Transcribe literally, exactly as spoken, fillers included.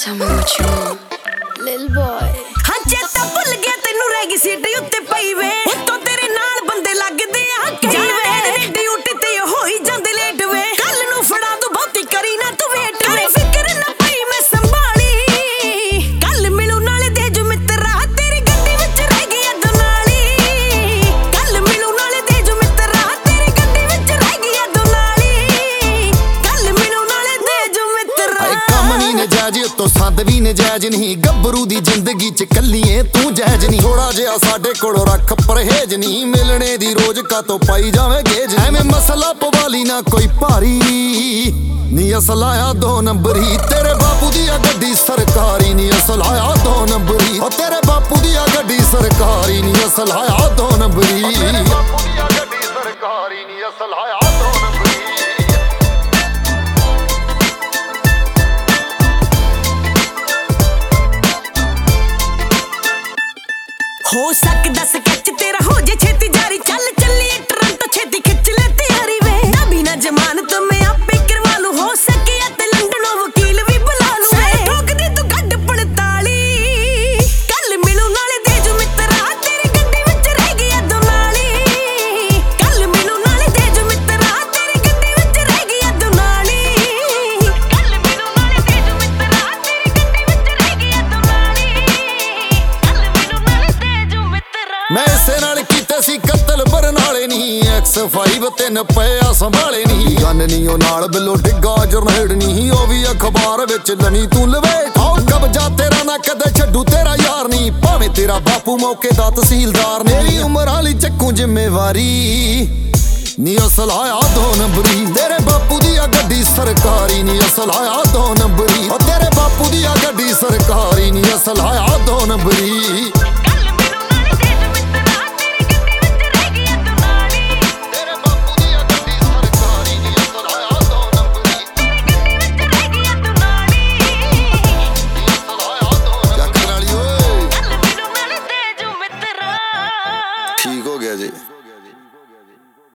Tell me what you want, little boy. ਹਾਂ ਚੇਤਾ ਭੁੱਲ ਗਿਆ ਤੈਨੂੰ ਰਹਿ ਗਈ ਸੀਟ ਉੱਤੇ ਪਈ ਵੇ ਉੱਤੋਂ ਤੇਰੇ ਨਾਲ ਬੰਦੇ ਲੱਗਦੇ ਆ ਕਈ ਵੇ ਡਿਊਟੀ ਤੇ ਹੋਈ ਜਾਂਦੇ ਲੇਟ ਵੇ ਕੱਲ ਨੂੰ ਫੜਾ ਤੂੰ ਬਹੁਤੀ ਕਰੀ ਨਾ ਤੂੰ ਵੇਟ ਵੇ ਫਿਕਰ ਨਾ ਪਈ ਮੈਂ ਸੰਭਾਲੀ ਕੱਲ ਮਿਲੂ ਨਾਲੇ ਦੇ ਜੂ ਮਿੱਤਰਾ ਤੇਰੀ ਗੱਡੀ ਵਿੱਚ ਰਹਿ ਗਈ ਦੁਨਾਲੀ ਕੱਲ ਮਿਲੂ ਨਾਲੇ ਦੇ ਜੂ ਮਿੱਤਰਾ ਤੇਰੀ ਗੱਡੀ ਵਿੱਚ ਰਹਿ ਗਈ ਦੁਨਾਲੀ ਕੱਲ ਮਿਲੂ ਨਾਲੇ ਦੇ ਜੂ ਮਿੱਤਰਾ ਆਏ ਕੰਮ ਨਹੀਂ ਨਜਾਇਜ਼ ਉੱਤੋਂ ਸੰਦ ਵੀ ਨਜਾਇਜ਼ ਨਹੀਂ ਗੱਭਰੂ ਦੀ ਜ਼ਿੰਦਗੀ ਚ ਕੱਲੀਏ ਤੂੰ ਜਾਇਜ਼ ਨਹੀਂ ਥੋੜਾ ਜਿਹਾ ਸਾਡੇ ਕੋਲ ਰੱਖ ਪਰਹੇਜ ਨਹੀਂ ਮਿਲਣੇ ਦੀ ਰੋਜ਼ ਕਾਤੋਂ ਪਾਈ ਜਾਵੇਂ ਗੇਜ ਐਵੇਂ ਮਸਲਾ ਪਵਾਲੀ ਨਾ ਕੋਈ ਭਾਰੀ ਨੀ ਅਸਲ ਆਇਆ ਦੋ ਨੰਬਰੀ ਤੇਰੇ ਬਾਪੂ ਦੀ ਆ ਗੱਡੀ ਸਰਕਾਰੀ ਨੀ ਅਸਲ ਆਇਆ ਦੋ ਨੰਬਰੀ ਓ ਤੇਰੇ ਬਾਪੂ ਦੀ ਆ ਗੱਡੀ ਸਰਕਾਰੀ ਨੀ ਅਸਲ ਆਇਆ ਦੋ ਨੰਬਰੀ ਤੇਰੇ ਬਾਪੂ ਦੀ ਆ ਗੱਡੀ ਸਰਕਾਰੀ ਨੀ ਅਸਲ ਆਇਆ ਦੋ ਨੰਬਰੀ ਹੋ ਸਕਦਾ ਸਕੈਚ ਤੇਰਾ ਹੋ ਜੇ ਛੇਤੀ ਜਾਰੀ ਚੱਲ ਚੱਲੀਏ ਟਰੰਟੋ ਛੇਤੀ ਖਿੱਚ ਲੈ ਤਿਆਰੀ ਵੇ ਨਾ ਬਿਨਾ ਜ਼ਮਾਨਤ ਮੈਂ ਆਪੇ ਕਰਵਾ ਲੂ ਹੋ ਸਕਿਆ ਤੇ ਲੰਡਨੋਂ ਵਕੀਲ ਵੀ ਬੁਲਾ ਲੂ ਵੇ ਠੋਕਦੀ ਤੂੰ ਗੱਡ ਪੜਤਾਲੀ ਕੱਲ ਮਿਲੂ ਨਾਲੇ ਦੇ ਜੂ ਮਿੱਤਰਾ ਤੇਰੀ ਗੱਡੀ ਵਿੱਚ ਰਹਿ ਗਈ ਦੁਨਾਲੀ ਕੱਲ ਮਿਲੂ ਨਾਲੇ ਦੇ ਜੂ ਮਿੱਤਰਾ ਤੇਰੀ ਗੱਡੀ ਵਿੱਚ ਰਹਿ ਗਈ ਦੁਨਾਲੀ ਕੱਲ ਮਿਲੂ ਨਾਲੇ ਦੇ ਜੂ ਮਿੱਤਰਾ ਤੇਰੀ ਗੱਡੀ ਵਿੱਚ ਰਹਿ ਗਈ ਦੁਨਾਲੀ ਕੱਲ ਮਿਲੂ ਨਾਲੇ ਮੈਂ ਇਸੇ ਨਾਲ ਕੀਤੇ ਸੀ ਕਤਲ ਬਰਨਾਲੇ ਨਹੀਂ ਐਕਸ ਫਾਈਵ ਤਿੰਨ ਪਿਆ ਸੰਭਾਲੇ ਨਹੀਂ ਗਨ ਨਹੀਂ ਉਹ ਨਾਲ ਬਿੱਲੋ ਡਿੱਗਾ ਜਰਨੇਡ ਨਹੀਂ ਉਹ ਵੀ ਅਖਬਾਰ ਵਿੱਚ ਲਵੀ ਤੂੰ ਲਵੇਟ ਆਓ ਕਬਜਾ ਤੇਰਾ ਨਾ ਕਦੇ ਛੱਡੂ ਤੇਰਾ ਯਾਰ ਨਹੀਂ ਭਾਵੇਂ ਤੇਰਾ ਬਾਪੂ ਮੌਕੇ ਦਾ ਤਹਿਸੀਲਦਾਰ ਮੇਰੀ ਉਮਰ ਵਾਲੀ ਚੱਕੂ ਜ਼ਿੰਮੇਵਾਰੀ ਨੀ ਅਸਲ ਆਇਆ ਦੋ ਨੰਬਰੀ ਤੇਰੇ ਬਾਪੂ ਦੀ ਆ ਗੱਡੀ ਸਰਕਾਰੀ ਨੀ ਅਸਲ ਆਇਆ ਦੋ ਨੰਬਰੀ ਓ ਤੇਰੇ ਬਾਪੂ ਦੀ ਆ ਗੱਡੀ ਸਰਕਾਰੀ ਨੀ ਅਸਲ ਆਇਆ ਦੋ ਨੰਬਰੀ